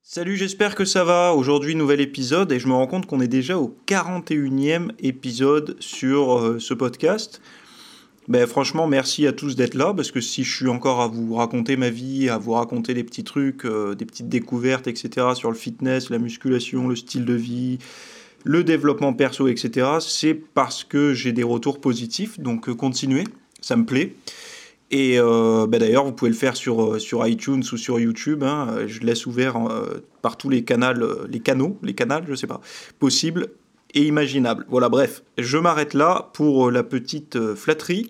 Salut, j'espère que ça va. Aujourd'hui, nouvel épisode et je me rends compte qu'on est déjà au 41e épisode sur ce podcast. Ben, franchement, merci à tous d'être là parce que si je suis encore à vous raconter ma vie, à vous raconter des petits trucs, des petites découvertes, etc. sur le fitness, la musculation, le style de vie, le développement perso, etc., c'est parce que j'ai des retours positifs. Donc, continuez, ça me plaît. Et d'ailleurs, vous pouvez le faire sur iTunes ou sur YouTube. Hein, je laisse ouvert par tous les canaux, je sais pas, possibles et imaginables. Voilà, bref, je m'arrête là pour la petite flatterie.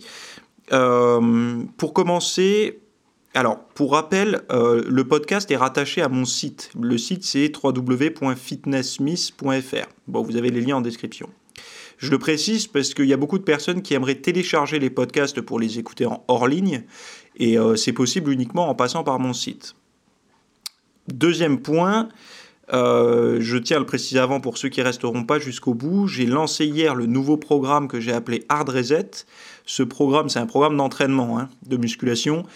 Pour commencer, alors, pour rappel, le podcast est rattaché à mon site. Le site, c'est www.fitnesssmith.fr. Bon, vous avez les liens en description. Je le précise parce qu'il y a beaucoup de personnes qui aimeraient télécharger les podcasts pour les écouter en hors ligne, et c'est possible uniquement en passant par mon site. Deuxième point, je tiens à le préciser avant pour ceux qui ne resteront pas jusqu'au bout, j'ai lancé hier le nouveau programme que j'ai appelé Hard Reset. Ce programme, c'est un programme d'entraînement, de musculation,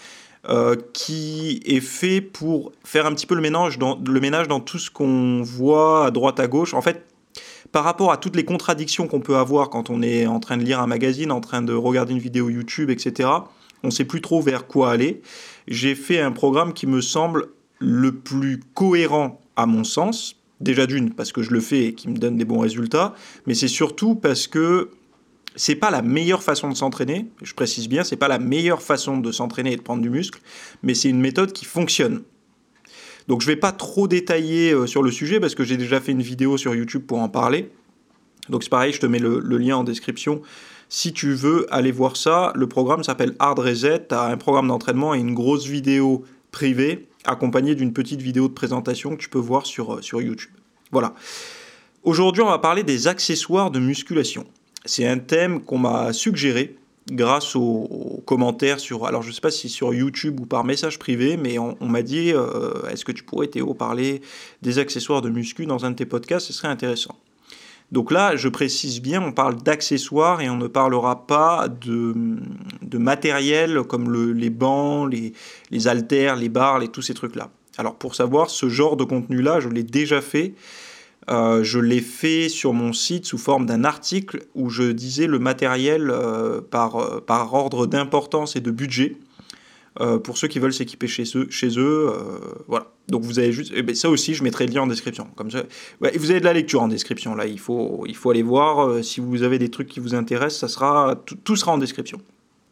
qui est fait pour faire un petit peu le ménage dans tout ce qu'on voit à droite à gauche. En fait, par rapport à toutes les contradictions qu'on peut avoir quand on est en train de lire un magazine, en train de regarder une vidéo YouTube, etc., on ne sait plus trop vers quoi aller. J'ai fait un programme qui me semble le plus cohérent à mon sens. Déjà d'une, parce que je le fais et qui me donne des bons résultats, mais c'est surtout parce que c'est pas la meilleure façon de s'entraîner. Je précise bien, c'est pas la meilleure façon de s'entraîner et de prendre du muscle, mais c'est une méthode qui fonctionne. Donc je ne vais pas trop détailler sur le sujet parce que j'ai déjà fait une vidéo sur YouTube pour en parler. Donc c'est pareil, je te mets le lien en description. Si tu veux aller voir ça, le programme s'appelle Hard Reset. Tu as un programme d'entraînement et une grosse vidéo privée accompagnée d'une petite vidéo de présentation que tu peux voir sur YouTube. Voilà. Aujourd'hui, on va parler des accessoires de musculation. C'est un thème qu'on m'a suggéré grâce aux commentaires sur, alors je ne sais pas si sur YouTube ou par message privé, mais on m'a dit est-ce que tu pourrais, Théo, parler des accessoires de muscu dans un de tes podcasts, ce serait intéressant. Donc là, je précise bien, on parle d'accessoires et on ne parlera pas de matériel comme les bancs, les haltères, les barres, tous ces trucs-là. Alors pour savoir, ce genre de contenu-là, je l'ai déjà fait. Je l'ai fait sur mon site sous forme d'un article où je disais le matériel par ordre d'importance et de budget pour ceux qui veulent s'équiper chez eux. Voilà. Donc vous avez juste... ça aussi, je mettrai le lien en description. Comme ça, ouais, vous avez de la lecture en description. Là, il faut aller voir. Si vous avez des trucs qui vous intéressent, tout sera en description.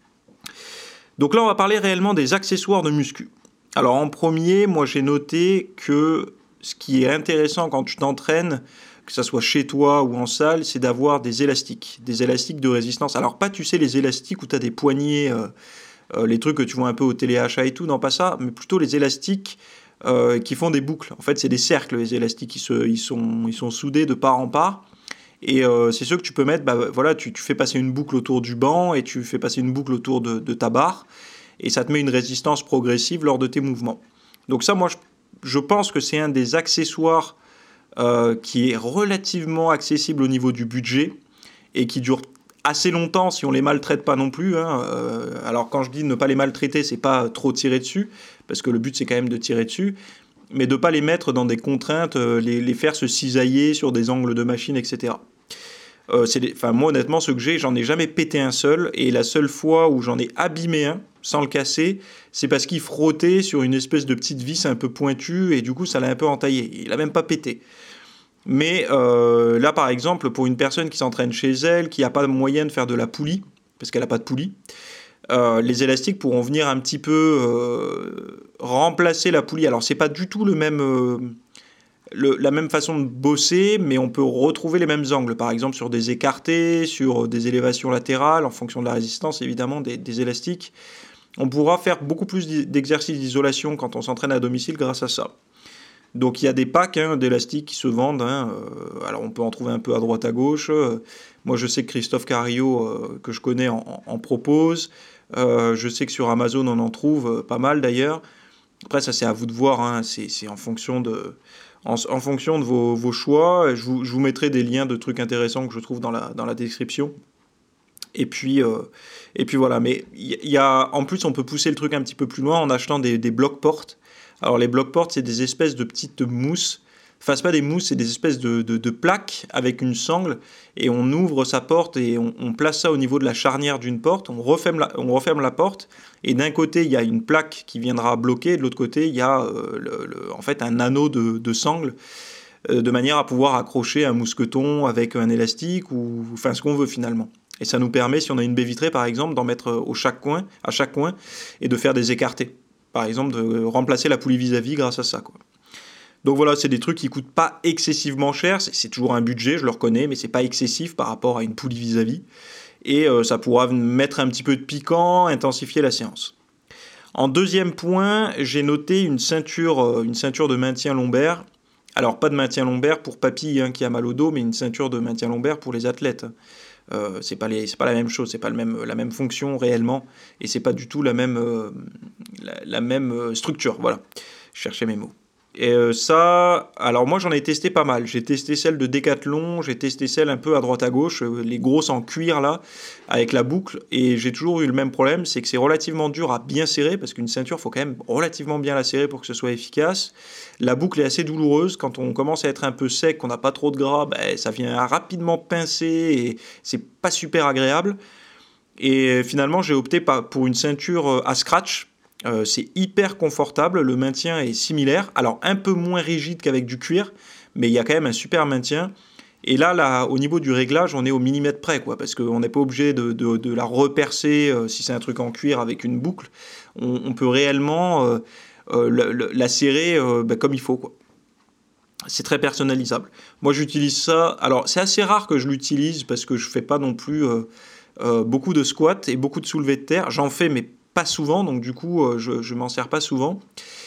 Donc là, on va parler réellement des accessoires de muscu. Alors en premier, moi j'ai noté que ce qui est intéressant quand tu t'entraînes, que ça soit chez toi ou en salle, c'est d'avoir des élastiques de résistance. Alors pas, tu sais, les élastiques où tu as des poignées, les trucs que tu vois un peu au téléachat et tout, non pas ça, mais plutôt les élastiques qui font des boucles. En fait, c'est des cercles, les élastiques, ils sont soudés de part en part. Et c'est ceux que tu peux mettre, voilà, tu fais passer une boucle autour du banc et tu fais passer une boucle autour de ta barre, et ça te met une résistance progressive lors de tes mouvements. Donc ça, moi, je pense que c'est un des accessoires qui est relativement accessible au niveau du budget et qui dure assez longtemps si on les maltraite pas non plus. Alors quand je dis ne pas les maltraiter, c'est pas trop tirer dessus, parce que le but c'est quand même de tirer dessus, mais de pas les mettre dans des contraintes, les faire se cisailler sur des angles de machine, etc. Moi honnêtement, ceux que j'en ai jamais pété un seul, et la seule fois où j'en ai abîmé un sans le casser, c'est parce qu'il frottait sur une espèce de petite vis un peu pointue et du coup ça l'a un peu entaillé. Il a même pas pété. Mais là par exemple, pour une personne qui s'entraîne chez elle, qui n'a pas moyen de faire de la poulie, parce qu'elle n'a pas de poulie, les élastiques pourront venir un petit peu remplacer la poulie. Alors c'est pas du tout la même façon de bosser, mais on peut retrouver les mêmes angles, par exemple sur des écartés, sur des élévations latérales, en fonction de la résistance évidemment des élastiques. On pourra faire beaucoup plus d'exercices d'isolation quand on s'entraîne à domicile grâce à ça. Donc il y a des packs d'élastiques qui se vendent. Alors on peut en trouver un peu à droite à gauche. Moi je sais que Christophe Carillo, que je connais, en propose. Je sais que sur Amazon on en trouve pas mal d'ailleurs. Après ça c'est à vous de voir. C'est en fonction de vos choix. Je vous mettrai des liens de trucs intéressants que je trouve dans la description. Et puis voilà. Mais en plus on peut pousser le truc un petit peu plus loin en achetant des blocs portes. Alors les bloc-portes, c'est des espèces de petites mousses. Enfin, c'est pas des mousses, c'est des espèces de plaques avec une sangle, et on ouvre sa porte et on place ça au niveau de la charnière d'une porte, on referme la porte, et d'un côté il y a une plaque qui viendra bloquer, et de l'autre côté il y a en fait un anneau de sangle, de manière à pouvoir accrocher un mousqueton avec un élastique, ou enfin ce qu'on veut finalement. Et ça nous permet, si on a une baie vitrée par exemple, d'en mettre à chaque coin, et de faire des écartés. Par exemple, de remplacer la poulie vis-à-vis grâce à ça, quoi. Donc voilà, c'est des trucs qui coûtent pas excessivement cher, c'est toujours un budget, je le reconnais, mais c'est pas excessif par rapport à une poulie vis-à-vis. Et ça pourra mettre un petit peu de piquant, intensifier la séance. En deuxième point, j'ai noté une ceinture de maintien lombaire. Alors pas de maintien lombaire pour papy qui a mal au dos, mais une ceinture de maintien lombaire pour les athlètes. C'est pas la même chose, c'est pas la même fonction réellement, et c'est pas du tout la même structure. Voilà, je cherchais mes mots. Et ça, alors moi j'en ai testé pas mal. J'ai testé celle de Decathlon, j'ai testé celle un peu à droite à gauche, les grosses en cuir là, avec la boucle, et j'ai toujours eu le même problème, c'est que c'est relativement dur à bien serrer, parce qu'une ceinture, faut quand même relativement bien la serrer pour que ce soit efficace. La boucle est assez douloureuse, quand on commence à être un peu sec, qu'on n'a pas trop de gras, ça vient rapidement pincer, et c'est pas super agréable. Et finalement j'ai opté pour une ceinture à scratch. C'est hyper confortable, le maintien est similaire, alors un peu moins rigide qu'avec du cuir, mais il y a quand même un super maintien. Et là, au niveau du réglage, on est au millimètre près, quoi, parce qu'on n'est pas obligé de la repercer si c'est un truc en cuir avec une boucle. On peut réellement la serrer comme il faut, quoi. C'est très personnalisable. Moi, j'utilise ça. Alors, c'est assez rare que je l'utilise parce que je fais pas non plus beaucoup de squats et beaucoup de soulevés de terre. J'en fais, mais pas souvent, donc du coup, je m'en sers pas souvent.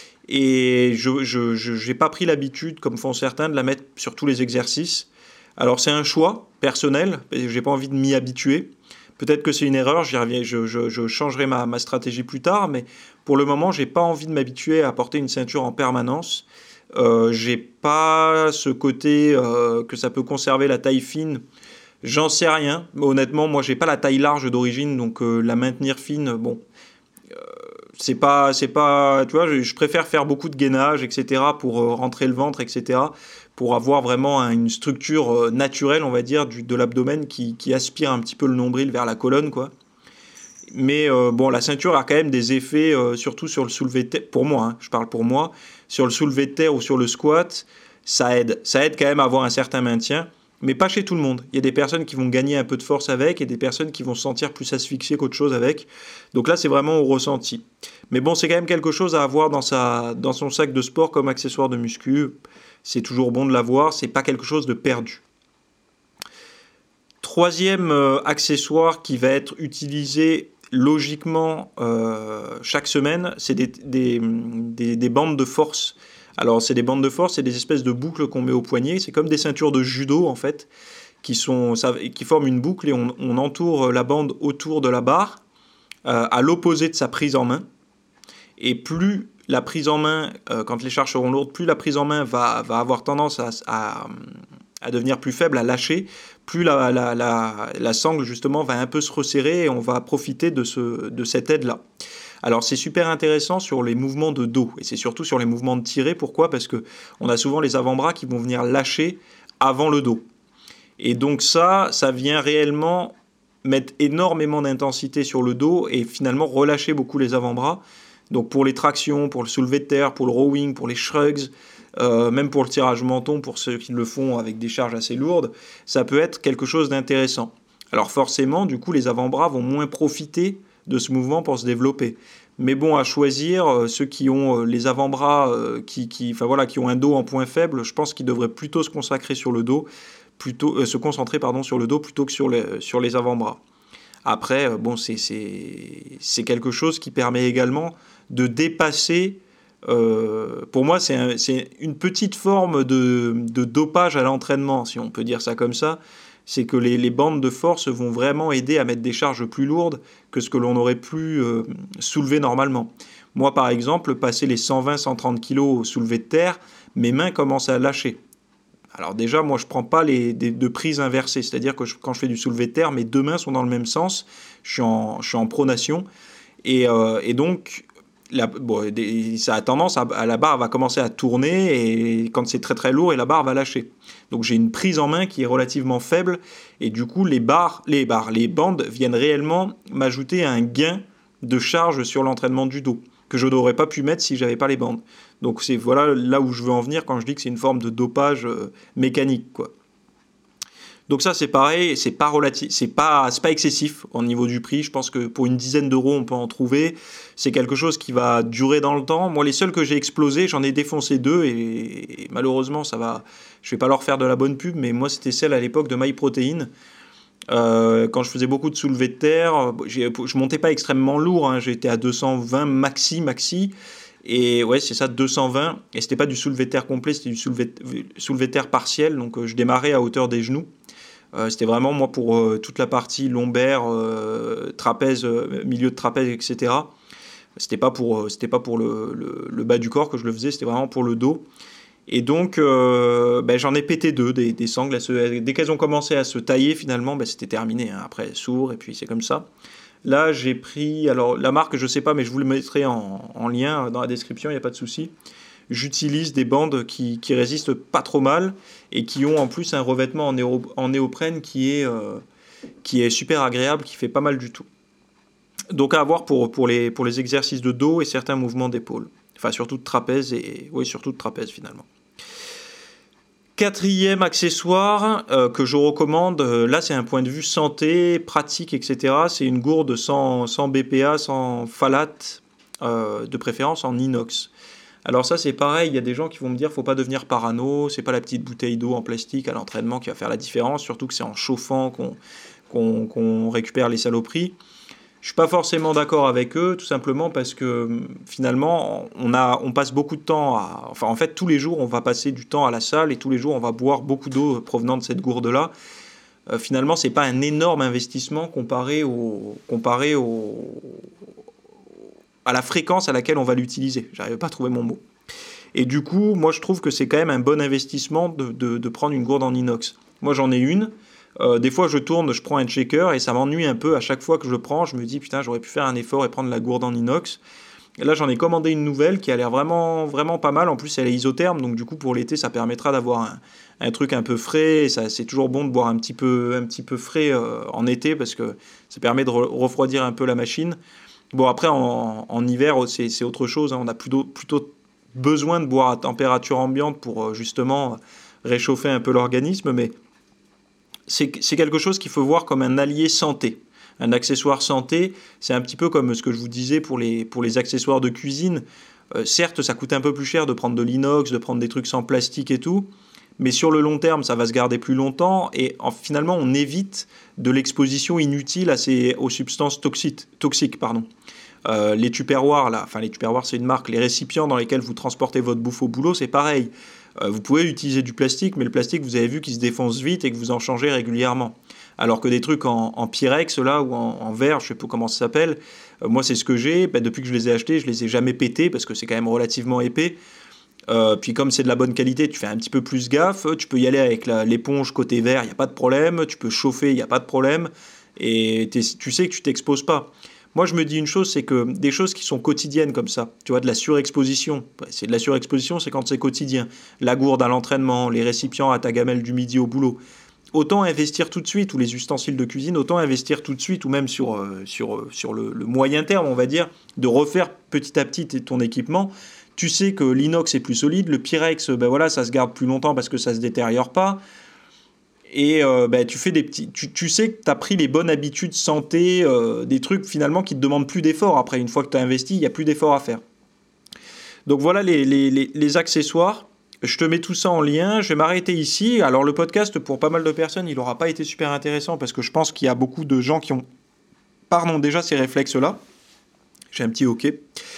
Et je n'ai pas pris l'habitude, comme font certains, de la mettre sur tous les exercices. Alors, c'est un choix personnel, j'ai pas envie de m'y habituer. Peut-être que c'est une erreur, j'y reviens, je changerai ma stratégie plus tard, mais pour le moment, j'ai pas envie de m'habituer à porter une ceinture en permanence. J'ai pas ce côté que ça peut conserver la taille fine. J'en sais rien. Honnêtement, moi, j'ai pas la taille large d'origine, donc la maintenir fine, bon, c'est pas, tu vois, je préfère faire beaucoup de gainage, etc., pour rentrer le ventre, etc., pour avoir vraiment une structure naturelle, on va dire, de l'abdomen qui aspire un petit peu le nombril vers la colonne, quoi. Mais bon, la ceinture a quand même des effets, surtout sur le soulevé de terre, pour moi, hein, je parle pour moi, sur le soulevé de terre ou sur le squat, ça aide quand même à avoir un certain maintien, mais pas chez tout le monde. Il y a des personnes qui vont gagner un peu de force avec, et des personnes qui vont se sentir plus asphyxiées qu'autre chose avec. Donc là, c'est vraiment au ressenti. Mais bon, c'est quand même quelque chose à avoir dans son sac de sport comme accessoire de muscu. C'est toujours bon de l'avoir, c'est pas quelque chose de perdu. Troisième accessoire qui va être utilisé logiquement chaque semaine, c'est des bandes de force. Alors c'est des bandes de force, c'est des espèces de boucles qu'on met au poignet, c'est comme des ceintures de judo en fait, qui forment une boucle, et on entoure la bande autour de la barre, à l'opposé de sa prise en main. Et plus la prise en main, quand les charges seront lourdes, plus la prise en main va avoir tendance à devenir plus faible, à lâcher, plus la sangle justement va un peu se resserrer, et on va profiter de cette aide-là. Alors c'est super intéressant sur les mouvements de dos, et c'est surtout sur les mouvements de tirée. Pourquoi ? Parce qu'on a souvent les avant-bras qui vont venir lâcher avant le dos. Et donc ça vient réellement mettre énormément d'intensité sur le dos, et finalement relâcher beaucoup les avant-bras. Donc pour les tractions, pour le soulevé de terre, pour le rowing, pour les shrugs, même pour le tirage menton, pour ceux qui le font avec des charges assez lourdes, ça peut être quelque chose d'intéressant. Alors forcément, du coup, les avant-bras vont moins profiter de ce mouvement pour se développer. Mais bon, à choisir, ceux qui ont les avant-bras, qui ont un dos en point faible, je pense qu'ils devraient plutôt se concentrer sur le dos, plutôt que sur les avant-bras. Après, bon, c'est quelque chose qui permet également de dépasser. Pour moi, c'est une petite forme de dopage à l'entraînement, si on peut dire ça comme ça. C'est que les bandes de force vont vraiment aider à mettre des charges plus lourdes que ce que l'on aurait pu soulever normalement. Moi, par exemple, passer les 120-130 kg au soulevé de terre, mes mains commencent à lâcher. Alors déjà, moi, je ne prends pas de prise inversée, c'est-à-dire que quand je fais du soulevé de terre, mes deux mains sont dans le même sens, je suis en pronation, et donc ça a tendance la barre va commencer à tourner, et quand c'est très très lourd, et la barre va lâcher. Donc j'ai une prise en main qui est relativement faible, et du coup les bandes viennent réellement m'ajouter un gain de charge sur l'entraînement du dos que je n'aurais pas pu mettre si j'avais pas les bandes. Donc c'est voilà là où je veux en venir quand je dis que c'est une forme de dopage mécanique, quoi. Donc ça c'est pareil, c'est pas excessif au niveau du prix. Je pense que pour une dizaine d'euros on peut en trouver. C'est quelque chose qui va durer dans le temps. Moi les seuls que j'ai explosés, j'en ai défoncé 2 et malheureusement je vais pas leur faire de la bonne pub, mais moi c'était celle à l'époque de MyProtein. Quand je faisais beaucoup de soulevés de terre, je montais pas extrêmement lourd, hein, j'étais à 220 maxi. Et ouais, c'est ça, 220. Et c'était pas du soulevé de terre complet, c'était du soulevé de terre partiel. Donc je démarrais à hauteur des genoux. C'était vraiment moi pour toute la partie lombaire, trapèze, milieu de trapèze, etc. C'était pas pour le bas du corps que je le faisais, c'était vraiment pour le dos. Et donc j'en ai pété 2 des sangles. Dès qu'elles ont commencé à se tailler, finalement, c'était terminé, hein. Après, sourd, et puis c'est comme ça. Là, j'ai pris, alors la marque, je sais pas, mais je vous le mettrai en lien dans la description, il n'y a pas de souci. J'utilise des bandes qui résistent pas trop mal et qui ont en plus un revêtement en néoprène qui est super agréable, qui fait pas mal du tout. Donc à avoir pour les exercices de dos et certains mouvements d'épaule. Enfin, surtout de trapèze, surtout de trapèze finalement. 4e accessoire que je recommande, là c'est un point de vue santé, pratique, etc. C'est une gourde sans BPA, sans phthalate, de préférence en inox. Alors ça c'est pareil, il y a des gens qui vont me dire faut pas devenir parano, c'est pas la petite bouteille d'eau en plastique à l'entraînement qui va faire la différence, surtout que c'est en chauffant qu'on récupère les saloperies. Je suis pas forcément d'accord avec eux, tout simplement parce que finalement on passe beaucoup de temps en fait tous les jours on va passer du temps à la salle et tous les jours on va boire beaucoup d'eau provenant de cette gourde là. Finalement c'est pas un énorme investissement comparé à la fréquence à laquelle on va l'utiliser. J'arrive pas à trouver mon mot. Et du coup, moi je trouve que c'est quand même un bon investissement de prendre une gourde en inox. Moi j'en ai une. Des fois je tourne, je prends un shaker et ça m'ennuie un peu. À chaque fois que je le prends, je me dis putain, j'aurais pu faire un effort et prendre la gourde en inox. Et là j'en ai commandé une nouvelle qui a l'air vraiment, vraiment pas mal. En plus elle est isotherme, donc du coup pour l'été ça permettra d'avoir un truc un peu frais. Et c'est toujours bon de boire un petit peu frais en été parce que ça permet de refroidir un peu la machine. Bon après en hiver c'est autre chose, hein. On a plutôt besoin de boire à température ambiante pour justement réchauffer un peu l'organisme, mais c'est quelque chose qu'il faut voir comme un allié santé. Un accessoire santé, c'est un petit peu comme ce que je vous disais pour les accessoires de cuisine. Certes, ça coûte un peu plus cher de prendre de l'inox, de prendre des trucs sans plastique et tout, mais sur le long terme, ça va se garder plus longtemps et finalement, on évite de l'exposition inutile aux substances toxiques. Les Tupperware, les Tupperware, c'est une marque, les récipients dans lesquels vous transportez votre bouffe au boulot, c'est pareil. Vous pouvez utiliser du plastique, mais le plastique, vous avez vu qu'il se défonce vite et que vous en changez régulièrement. Alors que des trucs en Pyrex là, ou en verre, je ne sais pas comment ça s'appelle, moi c'est ce que j'ai. Depuis que je les ai achetés, je les ai jamais pétés parce que c'est quand même relativement épais. Puis comme c'est de la bonne qualité, tu fais un petit peu plus gaffe. Tu peux y aller avec l'éponge côté verre, il n'y a pas de problème. Tu peux chauffer, il n'y a pas de problème. Et tu sais que tu t'exposes pas. Moi, je me dis une chose, c'est que des choses qui sont quotidiennes comme ça, tu vois, de la surexposition, c'est de la surexposition, c'est quand c'est quotidien. La gourde à l'entraînement, les récipients à ta gamelle du midi au boulot. Autant investir tout de suite, ou les ustensiles de cuisine, autant investir tout de suite, ou même sur le moyen terme, on va dire, de refaire petit à petit ton équipement. Tu sais que l'inox est plus solide, le Pyrex, ça se garde plus longtemps parce que ça se détériore pas. Et tu fais tu sais que tu as pris les bonnes habitudes santé, des trucs finalement qui te demandent plus d'efforts. Après, une fois que tu as investi, il n'y a plus d'efforts à faire. Donc voilà les accessoires. Je te mets tout ça en lien. Je vais m'arrêter ici. Alors le podcast, pour pas mal de personnes, il n'aura pas été super intéressant parce que je pense qu'il y a beaucoup de gens qui ont déjà ces réflexes-là. J'ai un petit OK.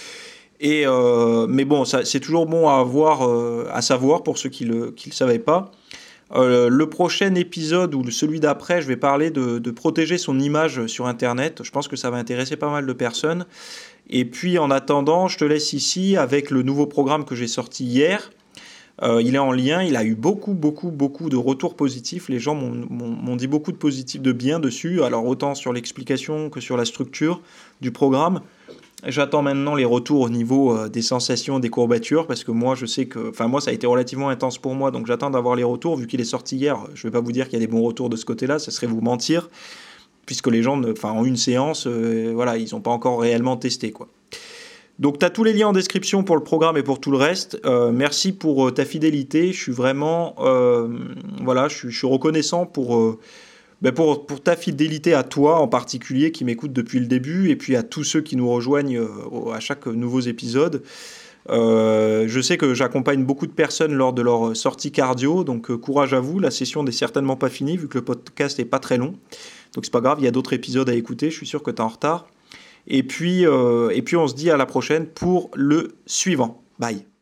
Mais bon, c'est toujours bon à savoir pour ceux qui le savaient pas. Le prochain épisode ou celui d'après, je vais parler de protéger son image sur Internet. Je pense que ça va intéresser pas mal de personnes. Et puis en attendant, je te laisse ici avec le nouveau programme que j'ai sorti hier. Il est en lien, il a eu beaucoup de retours positifs. Les gens m'ont dit beaucoup de positifs, de bien dessus. Alors autant sur l'explication que sur la structure du programme. J'attends maintenant les retours au niveau des sensations, des courbatures, parce que moi, je sais que... Enfin, moi, ça a été relativement intense pour moi, donc j'attends d'avoir les retours. Vu qu'il est sorti hier, je ne vais pas vous dire qu'il y a des bons retours de ce côté-là, ça serait vous mentir, puisque les gens, en une séance, voilà, ils n'ont pas encore réellement testé, quoi. Donc, tu as tous les liens en description pour le programme et pour tout le reste. Merci pour ta fidélité. Je suis vraiment... voilà, je suis reconnaissant pour ta fidélité à toi en particulier qui m'écoute depuis le début et puis à tous ceux qui nous rejoignent à chaque nouveau épisode. Je sais que j'accompagne beaucoup de personnes lors de leur sortie cardio, donc courage à vous. La session n'est certainement pas finie vu que le podcast n'est pas très long. Donc c'est pas grave, il y a d'autres épisodes à écouter, je suis sûr que tu es en retard. Et puis on se dit à la prochaine pour le suivant. Bye.